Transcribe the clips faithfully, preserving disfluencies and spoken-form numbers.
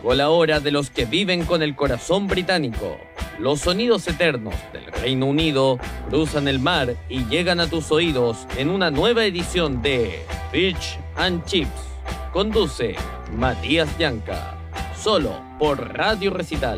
Llegó la hora de los que viven con el corazón británico. Los sonidos eternos del Reino Unido cruzan el mar y llegan a tus oídos en una nueva edición de Fish and Chips. Conduce Matías Llanca, solo por Radio Recital.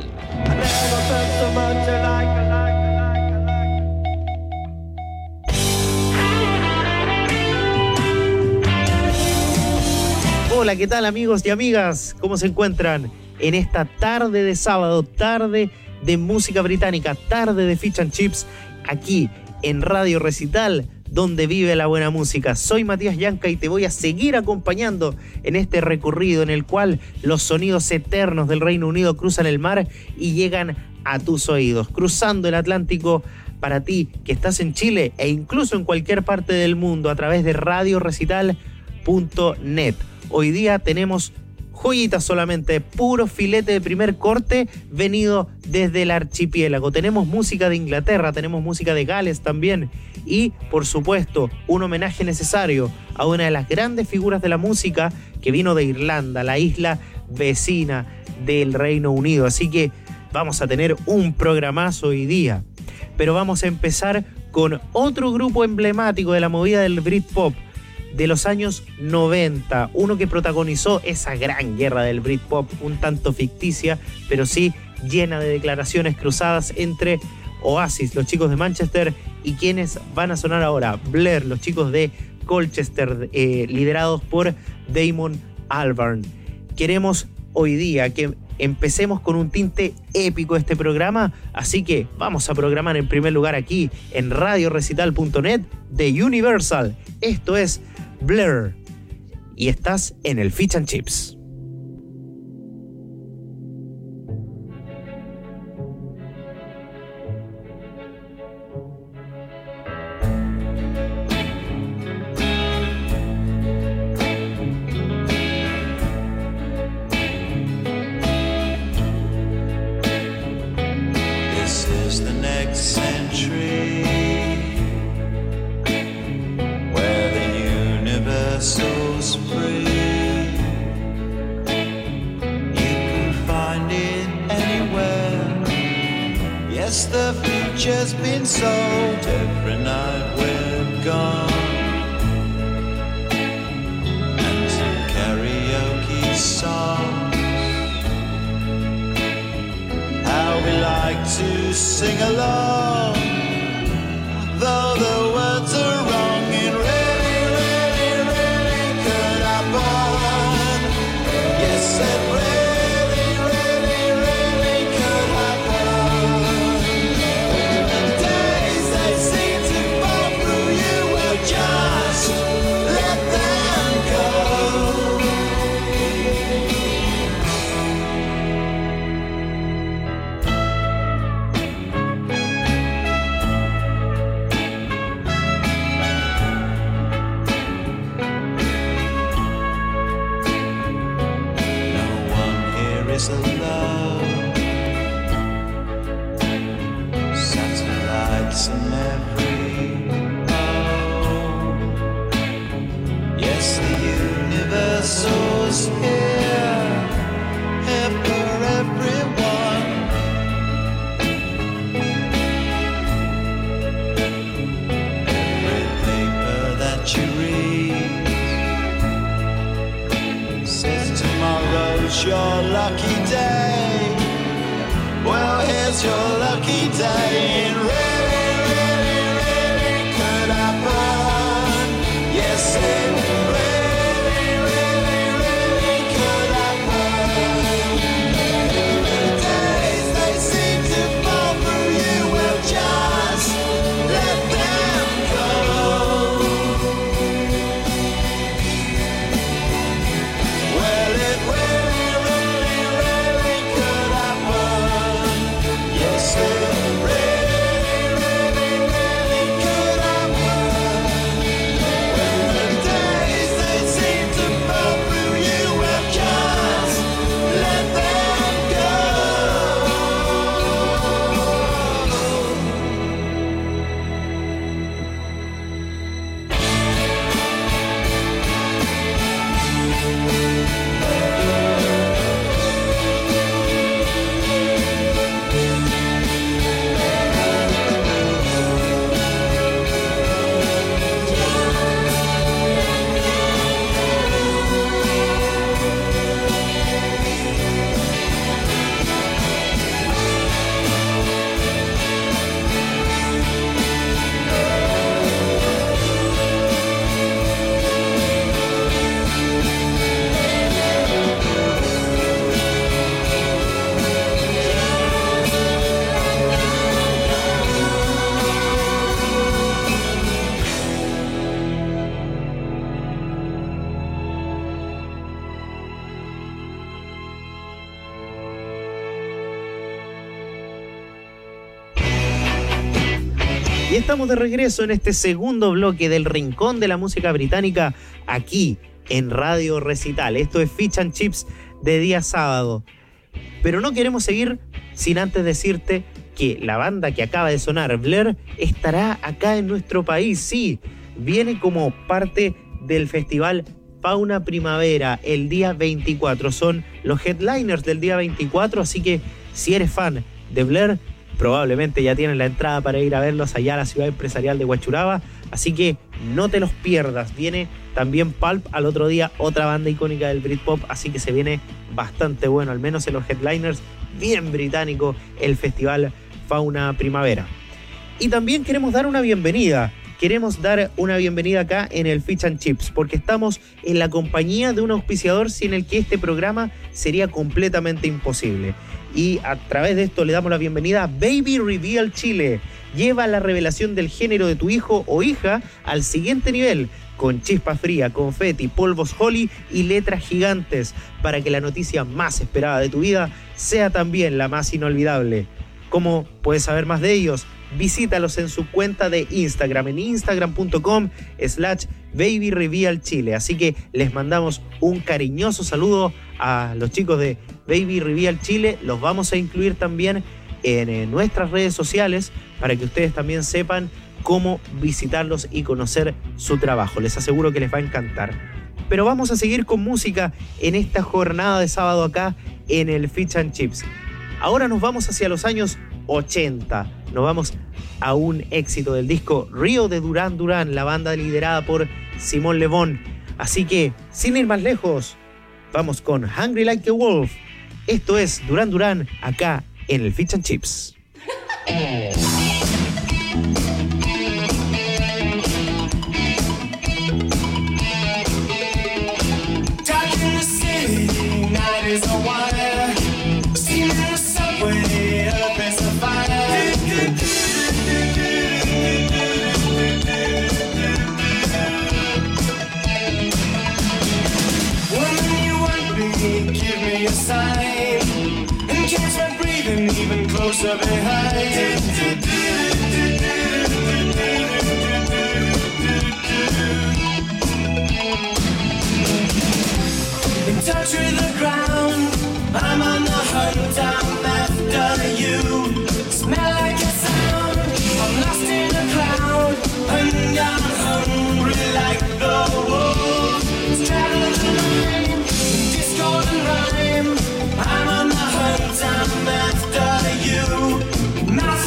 Hola, ¿qué tal amigos y amigas? ¿Cómo se encuentran en esta tarde de sábado, tarde de música británica, tarde de Fish and Chips, aquí en Radio Recital, donde vive la buena música? Soy Matías Llanca y te voy a seguir acompañando en este recorrido en el cual los sonidos eternos del Reino Unido cruzan el mar y llegan a tus oídos, cruzando el Atlántico para ti que estás en Chile e incluso en cualquier parte del mundo a través de radio recital punto net. Hoy día tenemos joyitas solamente, puro filete de primer corte venido desde el archipiélago. Tenemos música de Inglaterra, tenemos música de Gales también y, por supuesto, un homenaje necesario a una de las grandes figuras de la música que vino de Irlanda, la isla vecina del Reino Unido. Así que vamos a tener un programazo hoy día. Pero vamos a empezar con otro grupo emblemático de la movida del Britpop de los años noventa, uno que protagonizó esa gran guerra del Britpop, un tanto ficticia, pero sí llena de declaraciones cruzadas entre Oasis, los chicos de Manchester, y quienes van a sonar ahora, Blur, los chicos de Colchester, eh, liderados por Damon Albarn. Queremos hoy día que empecemos con un tinte épico este programa, así que vamos a programar en primer lugar aquí en radio recital punto net de Universal. Esto es Blur y estás en el Fish and Chips. Day Y estamos de regreso en este segundo bloque del Rincón de la Música Británica aquí en Radio Recital. Esto es Fish and Chips de día sábado. Pero no queremos seguir sin antes decirte que la banda que acaba de sonar, Blur, estará acá en nuestro país. Sí, viene como parte del festival Fauna Primavera el día veinticuatro. Son los headliners del día veinticuatro, así que si eres fan de Blur, probablemente ya tienes la entrada para ir a verlos allá a la ciudad empresarial de Huachuraba, así que no te los pierdas. Viene también Pulp al otro día, otra banda icónica del Britpop, así que se viene bastante bueno, al menos en los headliners, bien británico el festival Fauna Primavera. Y también queremos dar una bienvenida, queremos dar una bienvenida acá en el Fish and Chips, porque estamos en la compañía de un auspiciador sin el que este programa sería completamente imposible. Y a través de esto le damos la bienvenida a Baby Reveal Chile. Lleva la revelación del género de tu hijo o hija al siguiente nivel, con chispa fría, confeti, polvos Holly y letras gigantes, para que la noticia más esperada de tu vida sea también la más inolvidable. ¿Cómo puedes saber más de ellos? Visítalos en su cuenta de Instagram, en instagram.com slash Baby Reveal Chile. Así que les mandamos un cariñoso saludo a los chicos de Baby Reveal Chile. Los vamos a incluir también en, en nuestras redes sociales para que ustedes también sepan cómo visitarlos y conocer su trabajo. Les aseguro que les va a encantar. Pero vamos a seguir con música en esta jornada de sábado acá en el Fish and Chips. Ahora nos vamos hacia los años ochenta. Nos vamos a un éxito del disco Rio de Duran Duran, la banda liderada por Simón Le Bon. Así que, sin ir más lejos, vamos con Hungry Like a Wolf. Esto es Duran Duran acá en el Fish and Chips. Even closer behind. In touch with the ground, I'm on the hunt, I'm after you. Smell like a sound, I'm lost in a cloud, and I'm hungry like the wolf. Straddle the line, discord and rhyme, I'm on the hunt, I'm after you. Mouth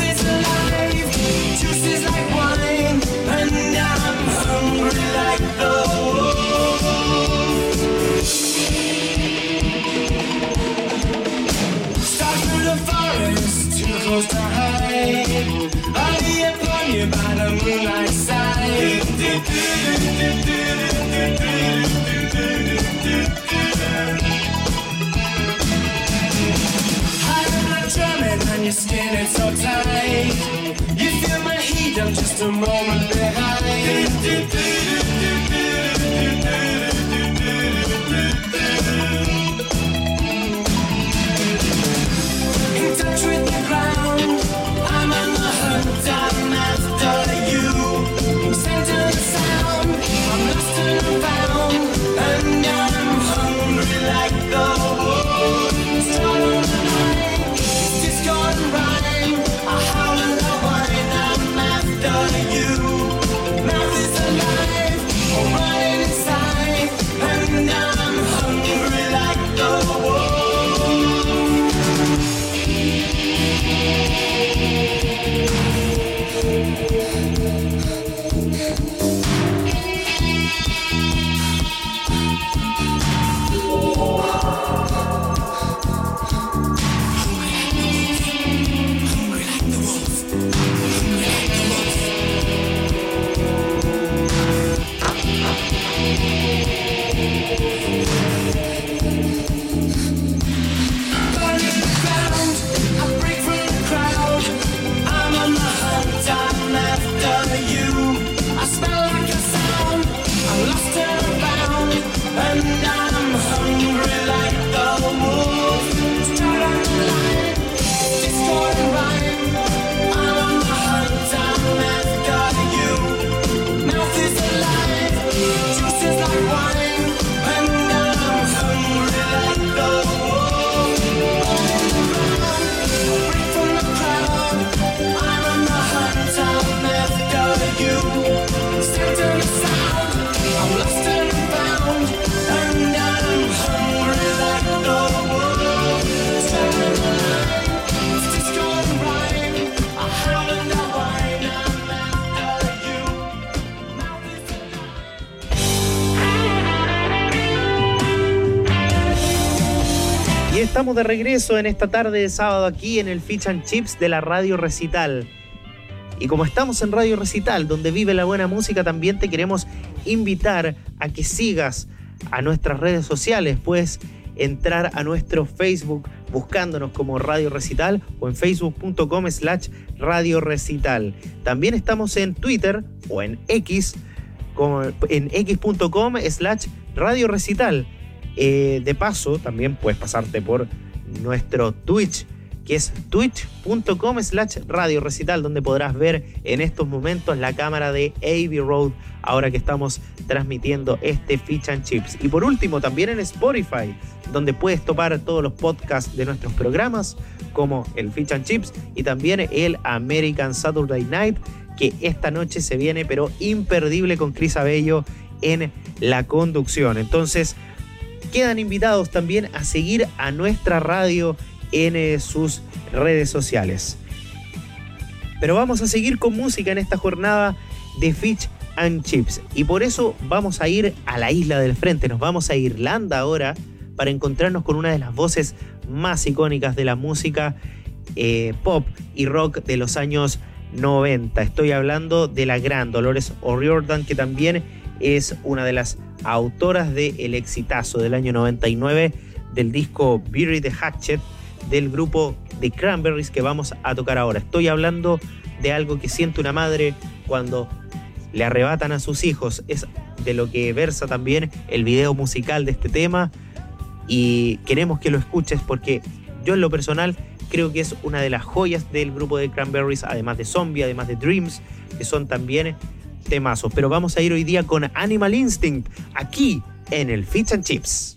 Y estamos de regreso en esta tarde de sábado aquí en el Fish and Chips de la Radio Recital. Y como estamos en Radio Recital, donde vive la buena música, también te queremos invitar a que sigas a nuestras redes sociales. Puedes entrar a nuestro Facebook buscándonos como Radio Recital o en facebook.com slash Radio Recital. También estamos en Twitter o en X, como en x.com slash Radio Recital. Eh, de paso, también puedes pasarte por nuestro Twitch, que es twitch.com slash Radio Recital, donde podrás ver en estos momentos la cámara de Abbey Road, ahora que estamos transmitiendo este Fish and Chips. Y por último, también en Spotify, donde puedes topar todos los podcasts de nuestros programas, como el Fish and Chips y también el American Saturday Night, que esta noche se viene, pero imperdible, con Cris Abello en la conducción. Entonces, quedan invitados también a seguir a nuestra radio en eh, sus redes sociales. Pero vamos a seguir con música en esta jornada de Fish and Chips, y por eso vamos a ir a la isla del frente. Nos vamos a Irlanda ahora para encontrarnos con una de las voces más icónicas de la música eh, pop y rock de los años noventa. Estoy hablando de la gran Dolores O'Riordan, que también es una de las autoras del exitazo del año noventa y nueve del disco Bury the Hatchet del grupo The Cranberries, que vamos a tocar ahora. Estoy hablando de algo que siente una madre cuando le arrebatan a sus hijos. Es de lo que versa también el video musical de este tema, y queremos que lo escuches porque yo en lo personal creo que es una de las joyas del grupo de Cranberries, además de Zombie, además de Dreams, que son también temazos. Pero vamos a ir hoy día con Animal Instinct aquí en el Fish and Chips.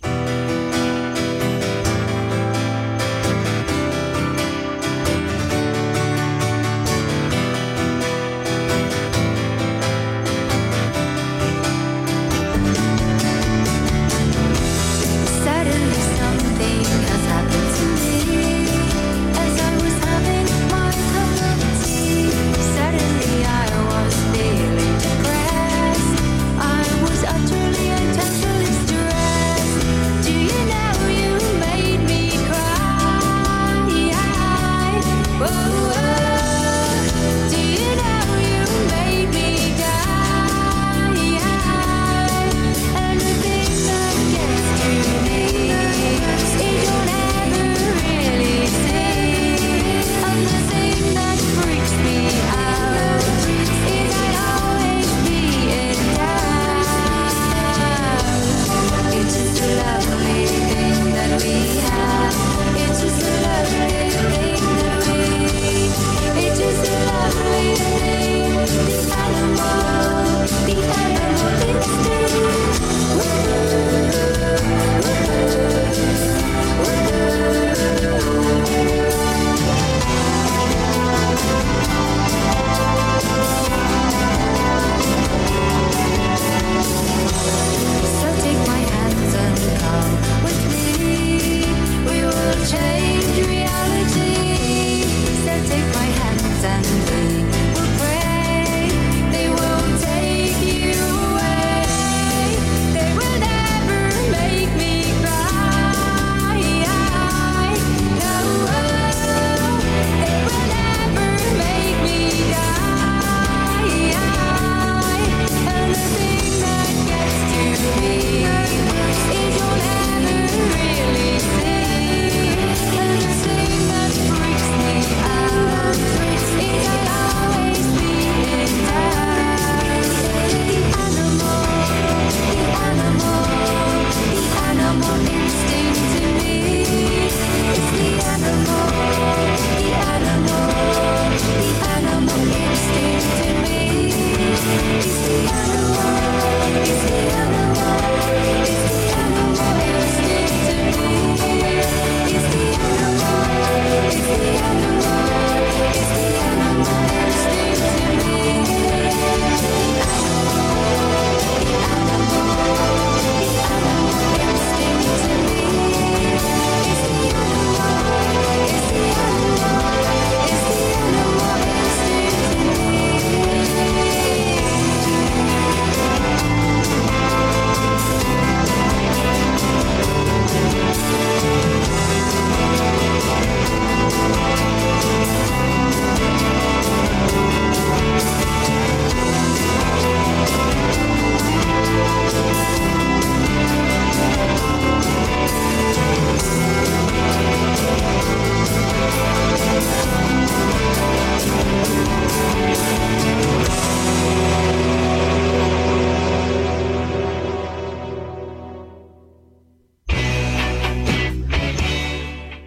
Utterly and totally stressed.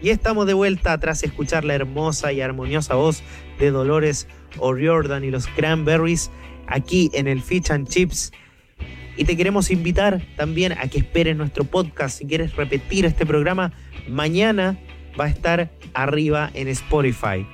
Y estamos de vuelta tras escuchar la hermosa y armoniosa voz de Dolores O'Riordan y los Cranberries aquí en el Fish and Chips. Y te queremos invitar también a que esperes nuestro podcast. Si quieres repetir este programa, mañana va a estar arriba en Spotify.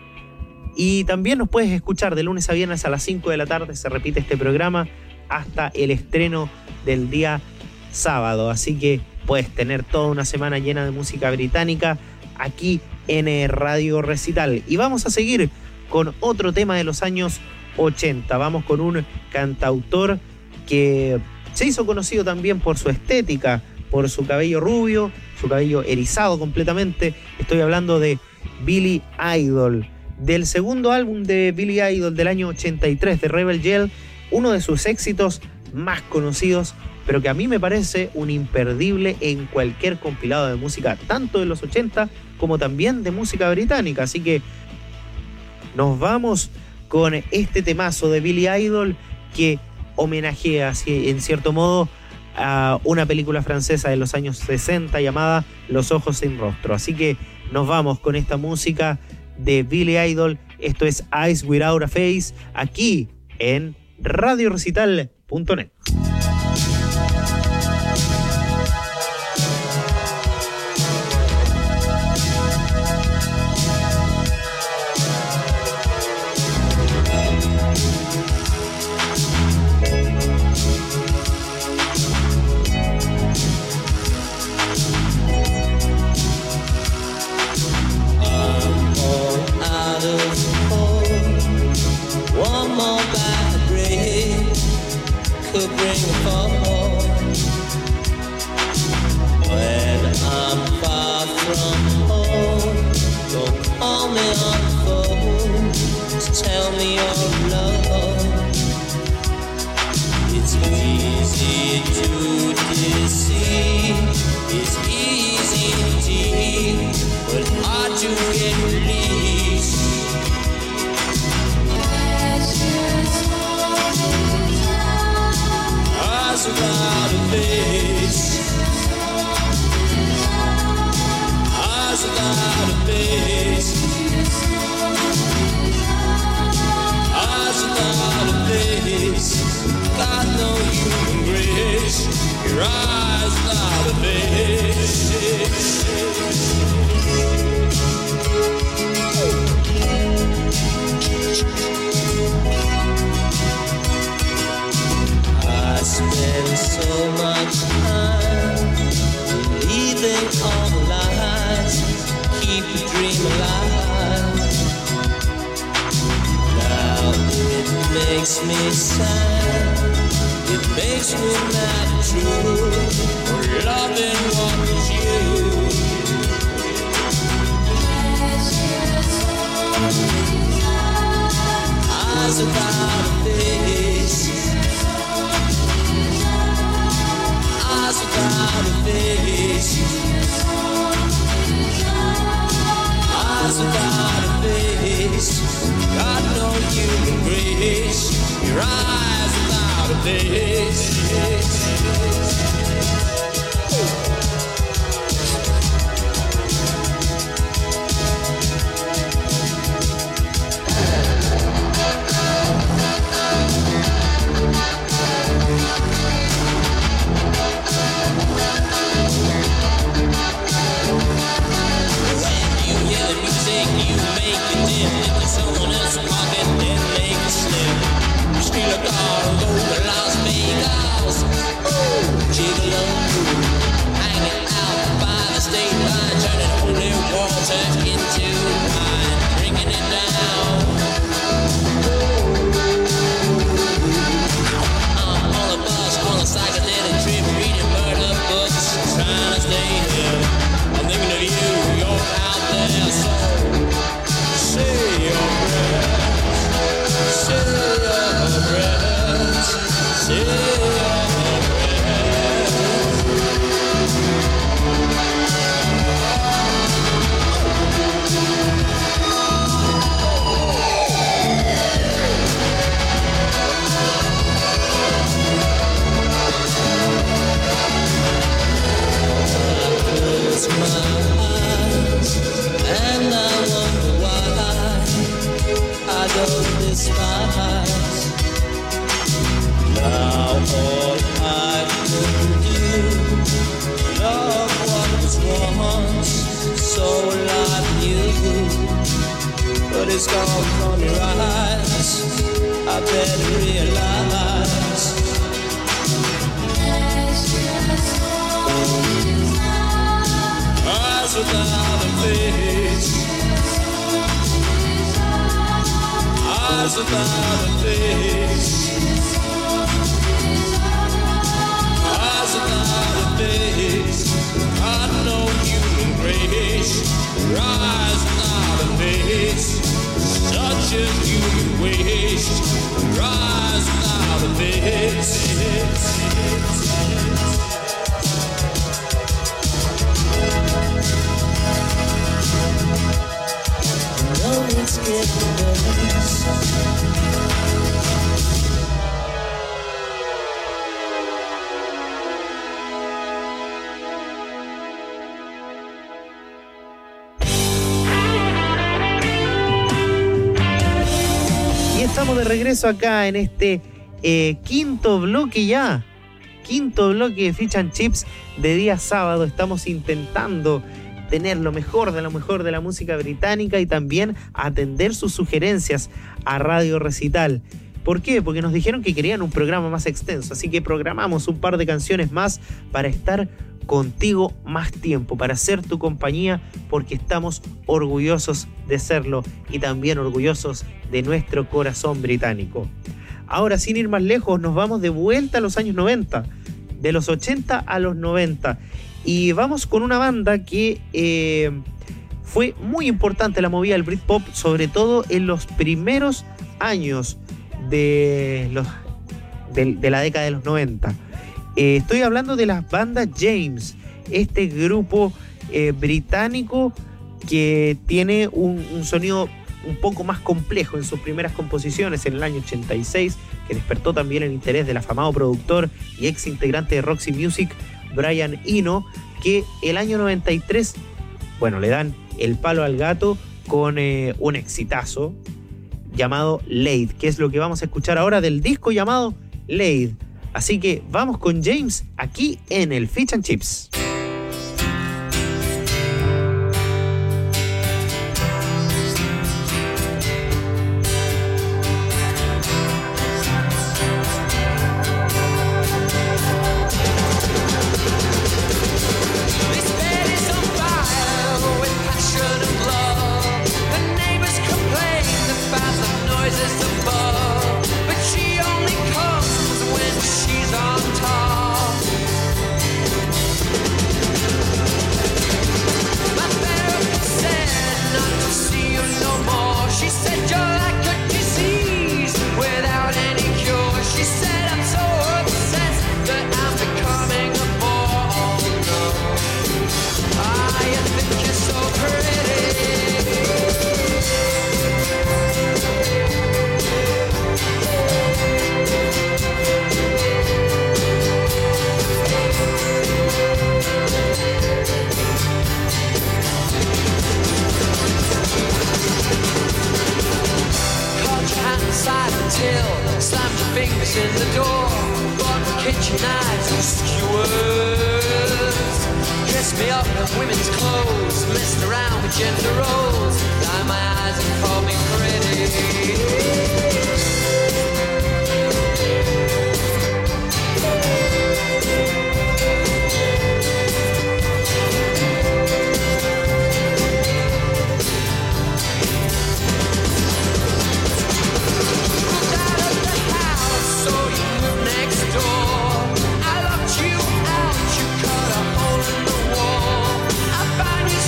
Y también nos puedes escuchar de lunes a viernes a las cinco de la tarde. Se repite este programa hasta el estreno del día sábado. Así que puedes tener toda una semana llena de música británica aquí en Radio Recital. Y vamos a seguir con otro tema de los años ochenta. Vamos con un cantautor que se hizo conocido también por su estética, por su cabello rubio, su cabello erizado completamente. Estoy hablando de Billy Idol, del segundo álbum de Billy Idol del año ochenta y tres, de Rebel Yell, uno de sus éxitos más conocidos, pero que a mí me parece un imperdible en cualquier compilado de música, tanto de los ochenta como también de música británica. Así que nos vamos con este temazo de Billy Idol que homenajea, así, en cierto modo, a una película francesa de los años sesenta llamada Los Ojos Sin Rostro. Así que nos vamos con esta música de Billy Idol. Esto es Eyes Without a Face, aquí en radio recital punto net. Steal a car and go to Las Vegas. Ooh. is gone from your eyes. I better realize eyes without a face, eyes without a face, eyes without a face. I know human grace, eyes without a face, such a human waste, eyes without a face. No, it's getting worse. Estamos de regreso acá en este eh, quinto bloque ya, quinto bloque de Fish and Chips de día sábado. Estamos intentando tener lo mejor de lo mejor de la música británica y también atender sus sugerencias a Radio Recital. ¿Por qué? Porque nos dijeron que querían un programa más extenso, así que programamos un par de canciones más para estar contigo más tiempo, para ser tu compañía, porque estamos orgullosos de serlo y también orgullosos de nuestro corazón británico. Ahora, sin ir más lejos, nos vamos de vuelta a los años noventa, de los ochenta a los noventa, y vamos con una banda que eh, fue muy importante en la movida del Britpop, sobre todo en los primeros años de, los, de, de la década de los noventa. Eh, estoy hablando de las bandas James, este grupo eh, británico que tiene un, un sonido un poco más complejo en sus primeras composiciones en el año ochenta y seis, que despertó también el interés del afamado productor y ex integrante de Roxy Music, Brian Eno, que el año noventa y tres, bueno, le dan el palo al gato con eh, un exitazo llamado Late, que es lo que vamos a escuchar ahora del disco llamado Late. Así que vamos con James aquí en el Fish and Chips.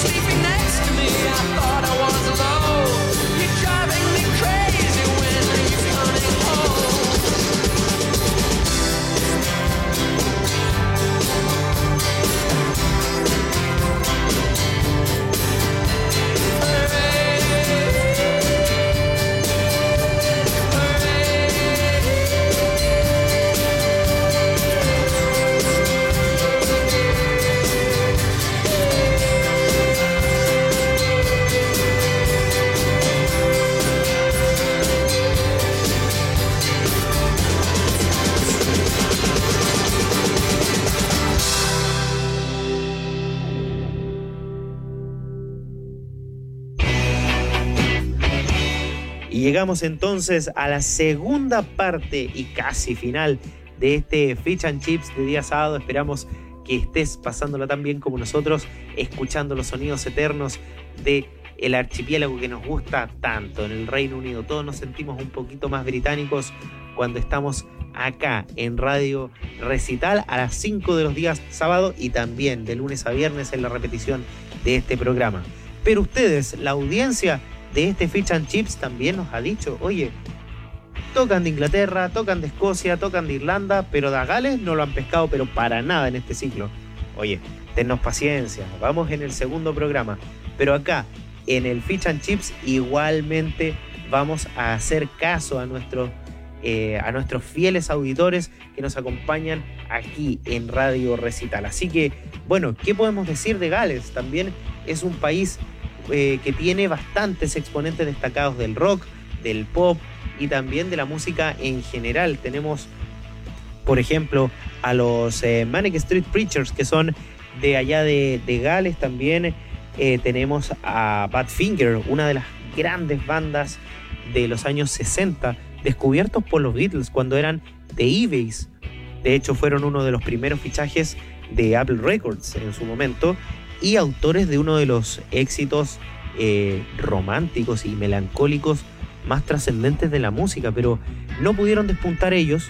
Next to me, I thought I was alone. You're driving me crazy when llegamos entonces a la segunda parte y casi final de este Fish and Chips de día sábado. Esperamos que estés pasándola tan bien como nosotros, escuchando los sonidos eternos de el archipiélago que nos gusta tanto en el Reino Unido. Todos nos sentimos un poquito más británicos cuando estamos acá en Radio Recital a las cinco de los días sábado y también de lunes a viernes en la repetición de este programa. Pero ustedes, la audiencia de este Fish and Chips, también nos ha dicho, oye, tocan de Inglaterra, tocan de Escocia, tocan de Irlanda, pero de Gales no lo han pescado, pero para nada en este ciclo. Oye, tennos paciencia, vamos en el segundo programa. Pero acá, en el Fish and Chips, igualmente vamos a hacer caso a nuestros, eh, a nuestros fieles auditores que nos acompañan aquí en Radio Recital. Así que, bueno, ¿qué podemos decir de Gales? También es un país eh, que tiene bastantes exponentes destacados del rock, del pop y también de la música en general. Tenemos, por ejemplo, a los eh, Manic Street Preachers, que son de allá de, de Gales. También eh, tenemos a Badfinger, una de las grandes bandas de los años sesenta, descubiertos por los Beatles cuando eran The Eveys. De hecho, fueron uno de los primeros fichajes de Apple Records en su momento y autores de uno de los éxitos eh, románticos y melancólicos más trascendentes de la música, pero no pudieron despuntar ellos.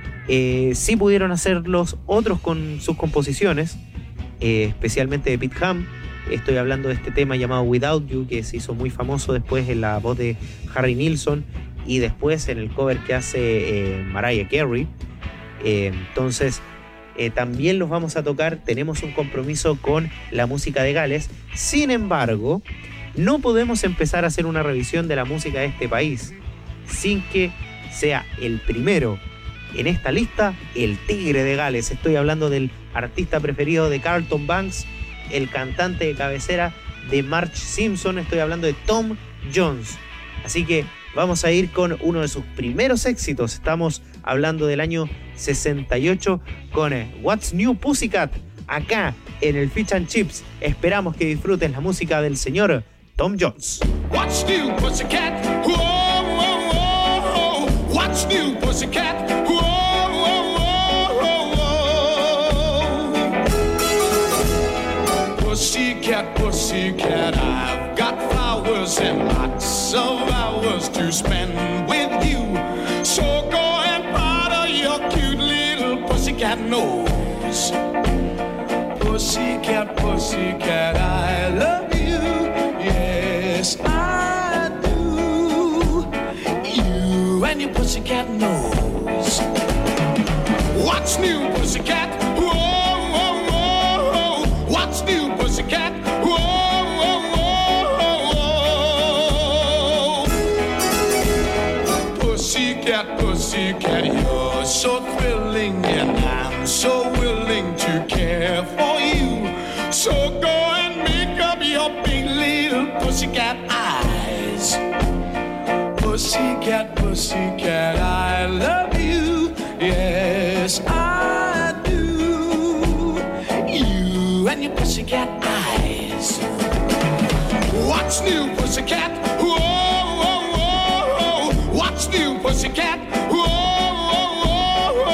Eh, sí pudieron hacer los otros con sus composiciones, eh, especialmente de Pete Ham. Estoy hablando de este tema llamado Without You, que se hizo muy famoso después en la voz de Harry Nilsson y después en el cover que hace eh, Mariah Carey. Eh, entonces eh, también los vamos a tocar. Tenemos un compromiso con la música de Gales. Sin embargo, no podemos empezar a hacer una revisión de la música de este país sin que sea el primero en esta lista, el Tigre de Gales. Estoy hablando del artista preferido de Carlton Banks, el cantante de cabecera de Marge Simpson. Estoy hablando de Tom Jones. Así que vamos a ir con uno de sus primeros éxitos. Estamos hablando del año sesenta y ocho con What's New Pussycat, acá en el Fish and Chips. Esperamos que disfrutes la música del señor Tom Jones. What's new, pussycat? Whoa, whoa, whoa. What's new, pussycat? Whoa, whoa, whoa, whoa. Pussycat, pussycat, I've got flowers and lots of hours to spend with you. So go and powder your cute little pussycat nose. Pussycat, pussycat, I love you. Yes, I do. You and your pussycat nose. What's new, pussycat? Whoa, whoa, whoa. What's new, pussycat? Whoa, whoa, whoa. Pussycat, pussycat, you're so thrilling and I'm so willing to care for you. So go and make up your big little pussycat eyes. Pussycat, pussycat, I love you. Yes, I do. You and your pussycat eyes. What's new, pussycat? Whoa, whoa, whoa. What's new, pussycat? Whoa, whoa,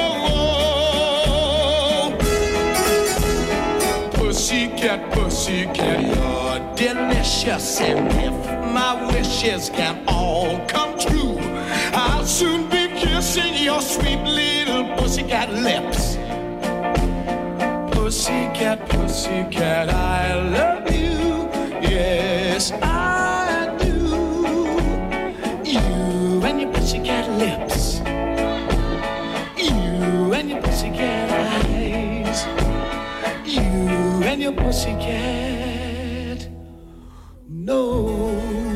whoa, whoa. Pussycat, pussycat, you're delicious. And if my wishes can all come true, I'll soon be kissing your sweet little pussycat lips. Pussycat, pussycat, I love you. Yes, I do. You and your pussycat lips. You and your pussycat eyes. You and your pussycat nose.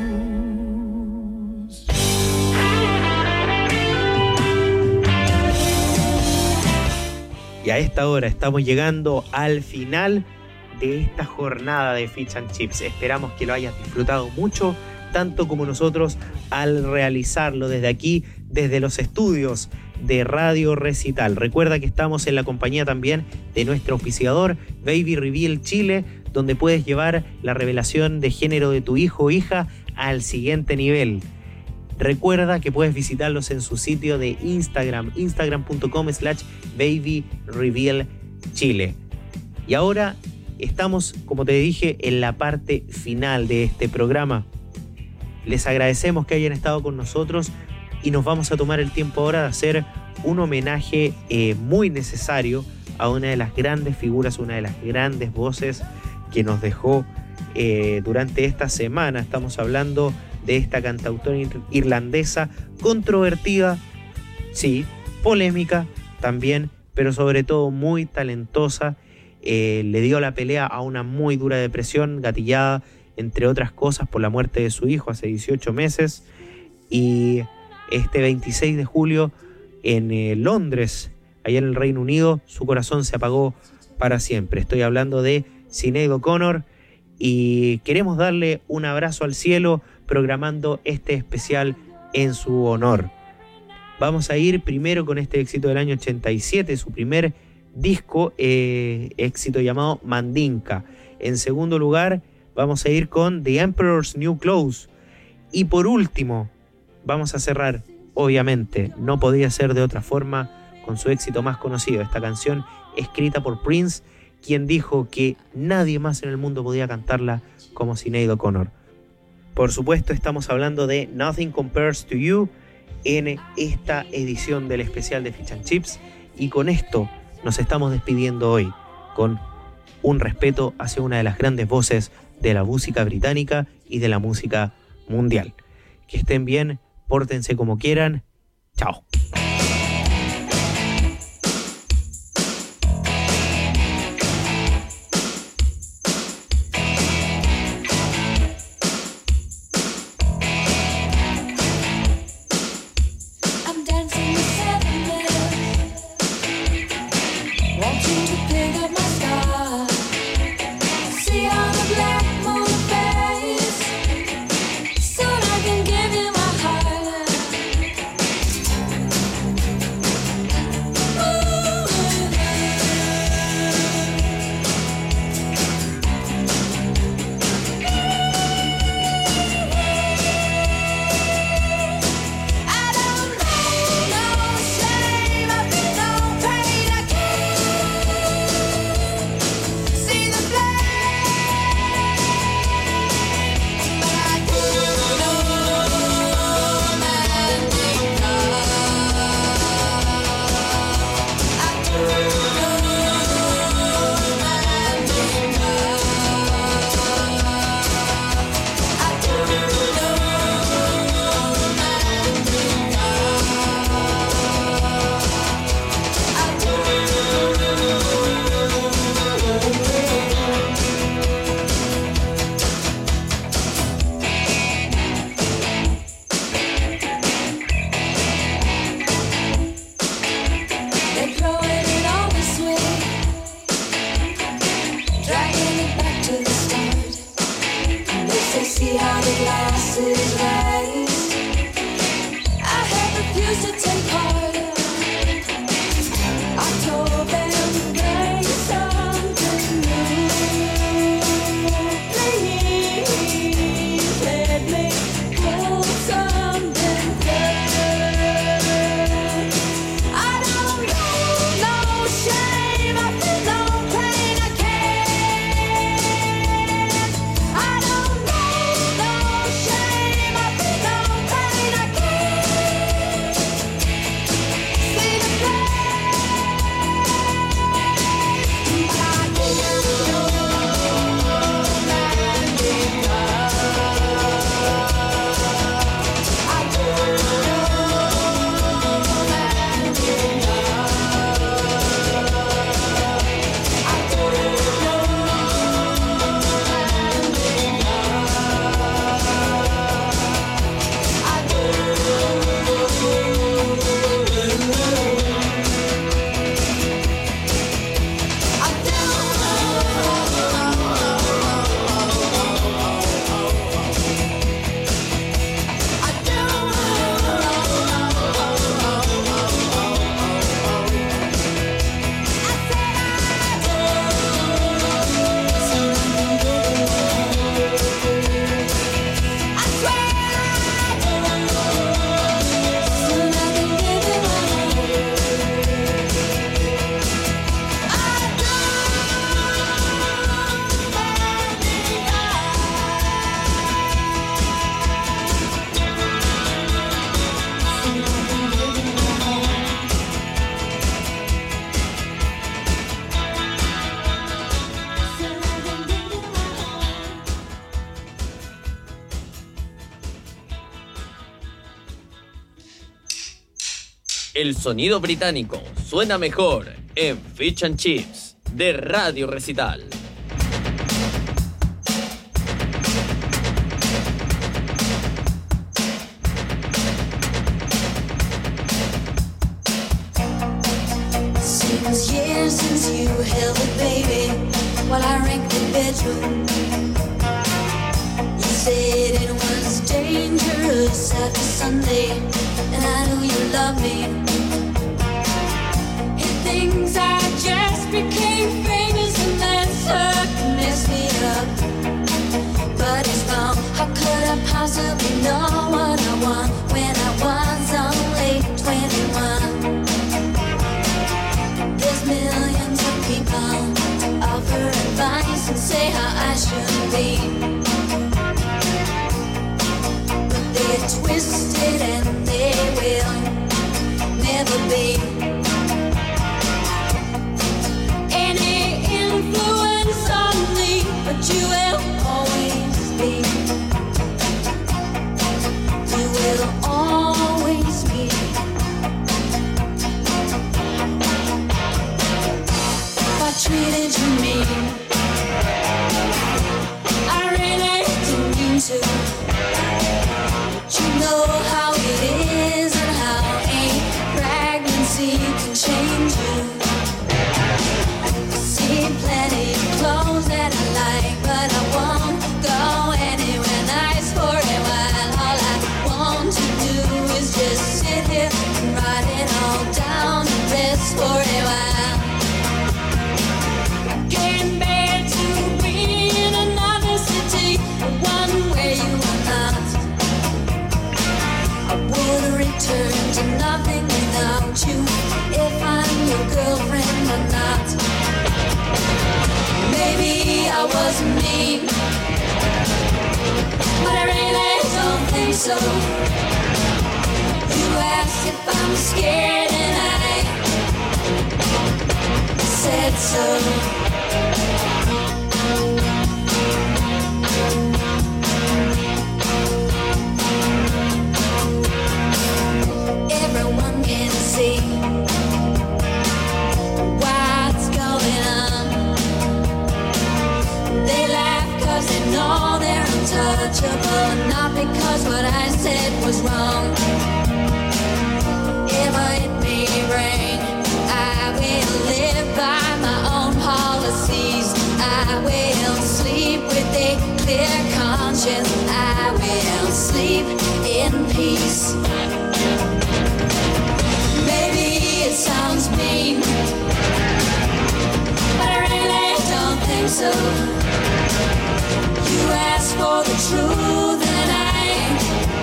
Y a esta hora estamos llegando al final de esta jornada de Fish and Chips. Esperamos que lo hayas disfrutado mucho, tanto como nosotros al realizarlo desde aquí, desde los estudios de Radio Recital. Recuerda que estamos en la compañía también de nuestro auspiciador Baby Reveal Chile, donde puedes llevar la revelación de género de tu hijo o hija al siguiente nivel. Recuerda que puedes visitarlos en su sitio de Instagram, instagram.com slash baby reveal chile. Y ahora estamos, como te dije, en la parte final de este programa. Les agradecemos que hayan estado con nosotros y nos vamos a tomar el tiempo ahora de hacer un homenaje eh, muy necesario a una de las grandes figuras, una de las grandes voces que nos dejó eh, durante esta semana. Estamos hablando de esta cantautora ir- irlandesa, controvertida, sí, polémica también, pero sobre todo muy talentosa. Eh, le dio la pelea a una muy dura depresión, gatillada, entre otras cosas, por la muerte de su hijo hace dieciocho meses. Y este veintiséis de julio, en eh, Londres, allá en el Reino Unido, su corazón se apagó para siempre. Estoy hablando de Sinéad O'Connor y queremos darle un abrazo al cielo programando este especial en su honor. Vamos a ir primero con este éxito del año ochenta y siete, su primer disco, eh, éxito llamado Mandinka. En segundo lugar, vamos a ir con The Emperor's New Clothes. Y por último, vamos a cerrar, obviamente, no podía ser de otra forma, con su éxito más conocido, esta canción escrita por Prince, quien dijo que nadie más en el mundo podía cantarla como Sinéad O'Connor. Por supuesto, estamos hablando de Nothing Compares to You en esta edición del especial de Fish and Chips, y con esto nos estamos despidiendo hoy con un respeto hacia una de las grandes voces de la música británica y de la música mundial. Que estén bien, pórtense como quieran. Chao. I'm dancing with seven men, wanting to pick up my star. See how the black moon fades, soon I can give you my heart. El sonido británico suena mejor en Fish and Chips de Radio Recital. Seems years since you held a baby while I ranked the bedroom. You said it was dangerous after Sunday, and I know you love me. And things I just became famous, and that's hurt and messed me up. But it's gone. How could I possibly know what I want when I was only twenty-one? There's millions of people offer advice and say how I should be, but they're twisted and they will never be any influence on me, but you will always be. You will always be. Treated you mean, I really didn't mean to. But you know how it is and how a pregnancy can change you. I see plenty of clothes that I like, but I won't go anywhere nice for a while. All I want to do is just sit here and write it all down and rest for a while. Getting back to be in another city, one where you are not. I would return to nothing without you if I'm your girlfriend or not. Maybe I wasn't mean, but I really don't think so. You asked if I'm scared and I said so. Everyone can see what's going on. They laugh cause they know they're untouchable, not because what I said was wrong. If it may rain, I will live by my own policies. I will sleep with a clear conscience. I will sleep in peace. Maybe it sounds mean, but I really don't think so. You asked for the truth and I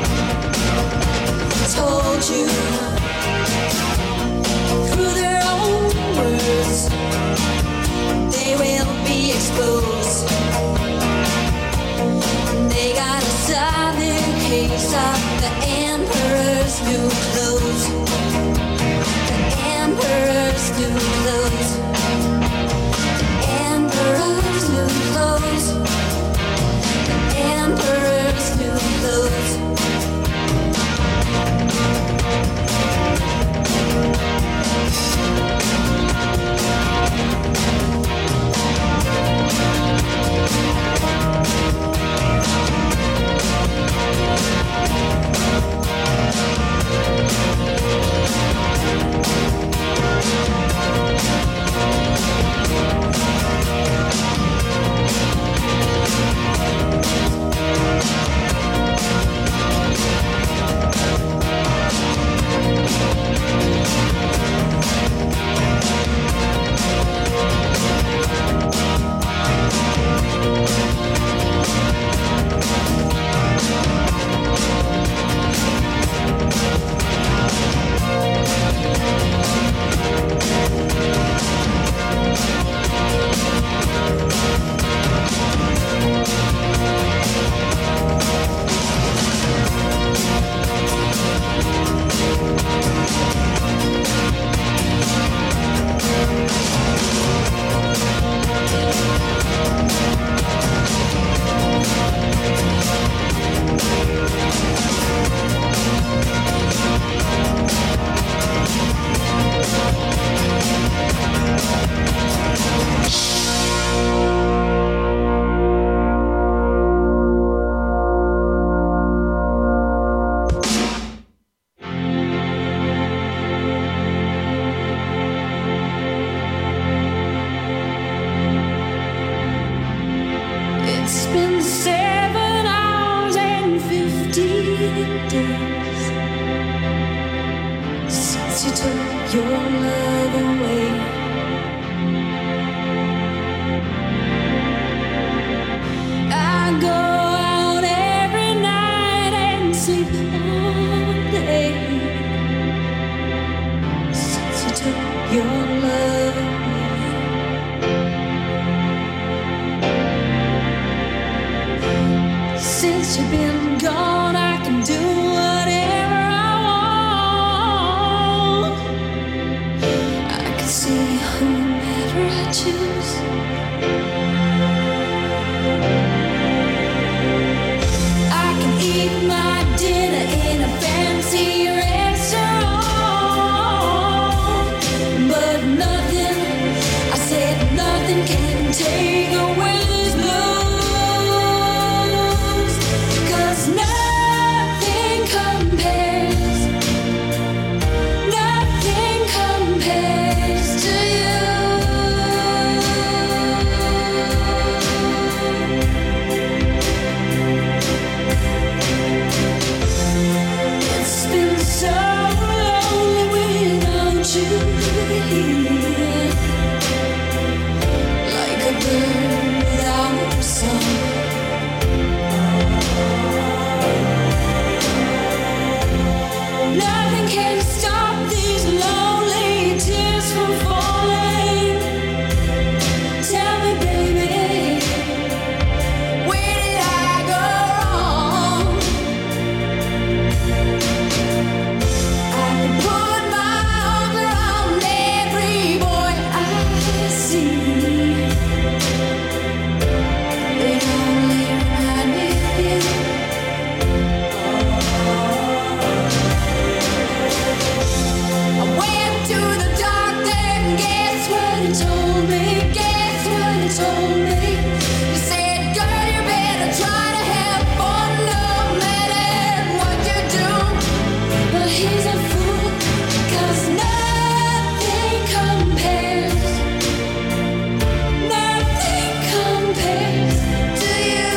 told you through their own words. They will be exposed. They got a southern case of the emperor's new clothes. The emperor's new clothes. The emperor's new clothes. The emperor's new clothes. Thank you. since you've been gone, I can do whatever I want. I can see whomever I choose. I can eat my dinner in a fancy restaurant, but nothing, I said nothing can take away these blues, 'cause nothing compares, nothing compares to you. It's been so lonely without you here, like a bird without a song. Nothing can stop these lonely tears from falling. Tell me, baby, where did I go wrong? I can put my arms around every boy I see. They only remind me of you. I went to the doctor and guess what he told me? Guess what he told me? He said, girl, you better try to have fun no matter what you do. But he's a fool, 'cause nothing compares, nothing compares to you.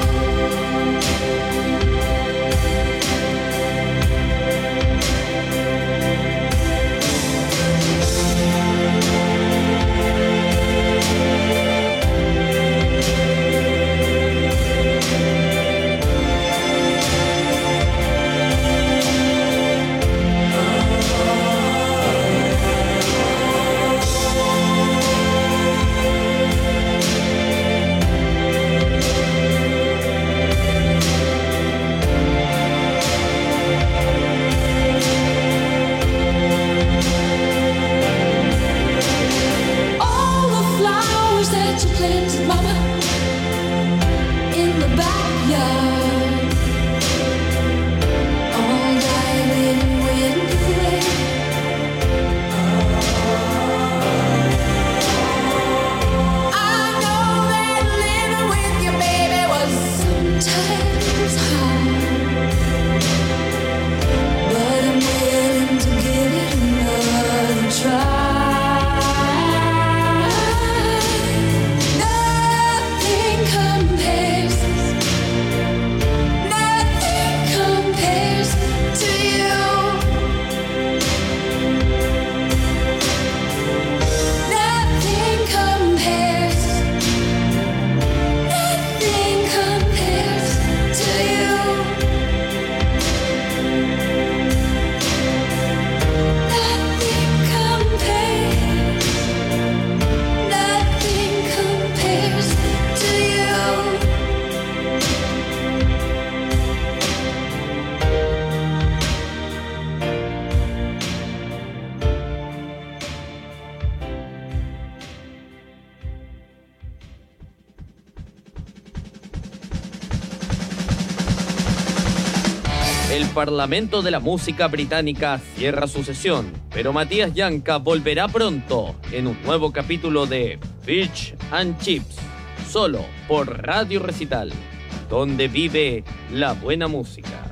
All the flowers that you planted, mama, in the backyard, all died in wind away. I know that living with your baby was sometimes hard, but I'm willing to give it another try. Nothing compares, nothing compares to you. Nothing compares, nothing compares to you. Nothing compares, nothing compares to you. El Parlamento de la Música Británica cierra su sesión, pero Matías Yanca volverá pronto en un nuevo capítulo de Fish and Chips, solo por Radio Recital, donde vive la buena música.